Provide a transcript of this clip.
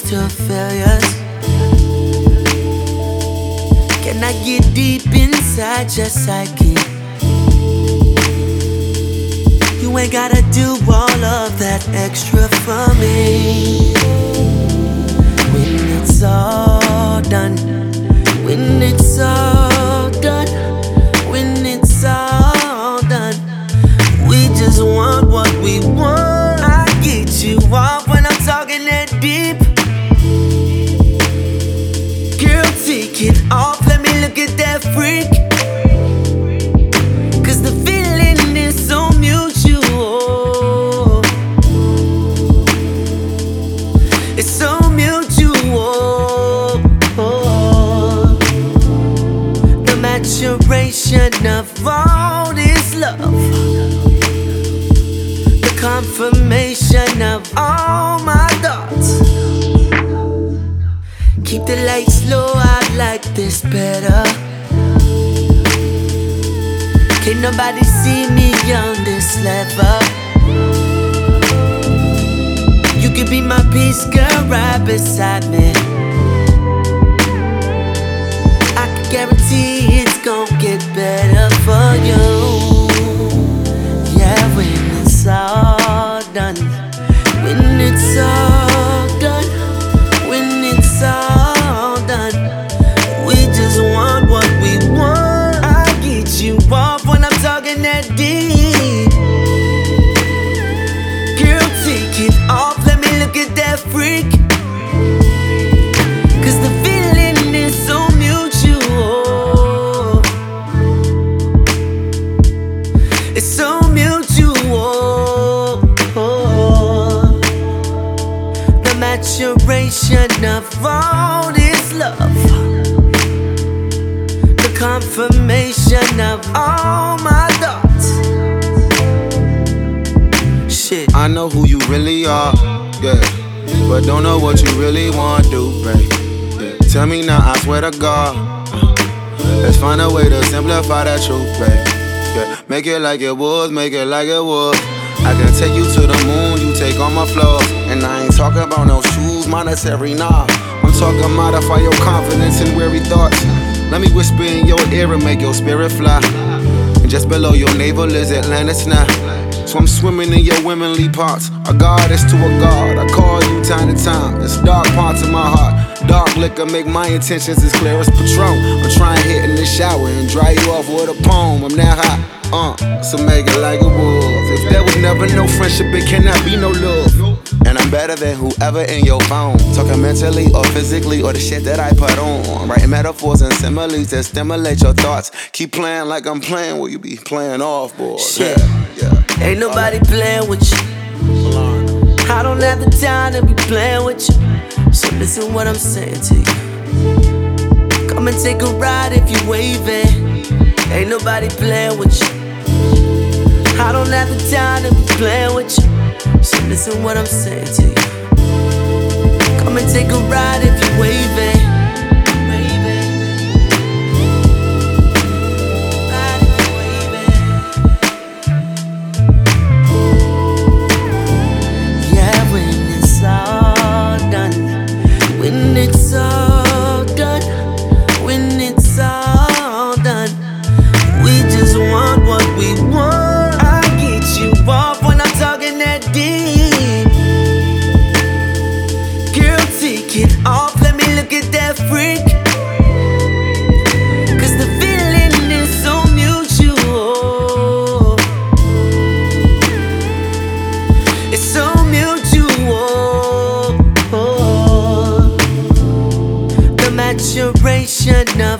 to failures. Can I get deep inside your psyche? You ain't gotta do all of that extra for me. When it's all done, when it's all done, when it's all done, we just want what we want. I get you off when I'm talking that deep. Girl, take it off, let me look at that freak. Cause the feeling is so mutual. It's so mutual. The maturation of all this love, the confirmation of all my thoughts. Keep the lights low, I like this better. Can't nobody see me on this level. You could be my peace, girl, right beside me. I can guarantee it's gon' get better for you. Yeah, when it's all done, when it's all done, when it's all done, we just want what we want. I get you off when I'm talking that deep. Girl, take it off, let me look at that freak. Cause the feeling is so mutual. It's so mutual. The maturation of all this love, the confirmation of all my thoughts. Shit, I know who you really are, yeah, but don't know what you really want to do, babe. Yeah. Tell me now, I swear to God. Let's find a way to simplify that truth, babe. Yeah. Make it like it was, make it like it was. I can take you to the moon, you take all my flaws. And I ain't talking about no shoes, monetary, nah. I'm talking modify your confidence and weary thoughts. Let me whisper in your ear and make your spirit fly. And just below your navel is Atlantis now. So I'm swimming in your womanly parts. A goddess to a god, I call you time to time. It's dark parts of my heart. Dark liquor make my intentions as clear as Patron. I'm trying to hit in the shower and dry you off with a poem. I'm that hot, so make it like it was. If there was never no friendship, it cannot be no love. And I'm better than whoever in your phone. Talking mentally or physically or the shit that I put on. Writing metaphors and similes that stimulate your thoughts. Keep playing like I'm playing, will you be playing off, boy? shit. Yeah. Ain't nobody playing with you. I don't have the time to be playing with you. So listen what I'm saying to you. Come and take a ride if you waving. Ain't nobody playing with you. I don't have the time to be playing with you. So listen what I'm saying to you. Come and take a ride if you waving. Ride if you waving. Yeah, when it's all done, when it's all done, when it's all done, we just want what we want. I get you off when I'm talking that deep. Girl, take it off, let me look at that freak. Cause the feeling is so mutual. It's so mutual. The maturation of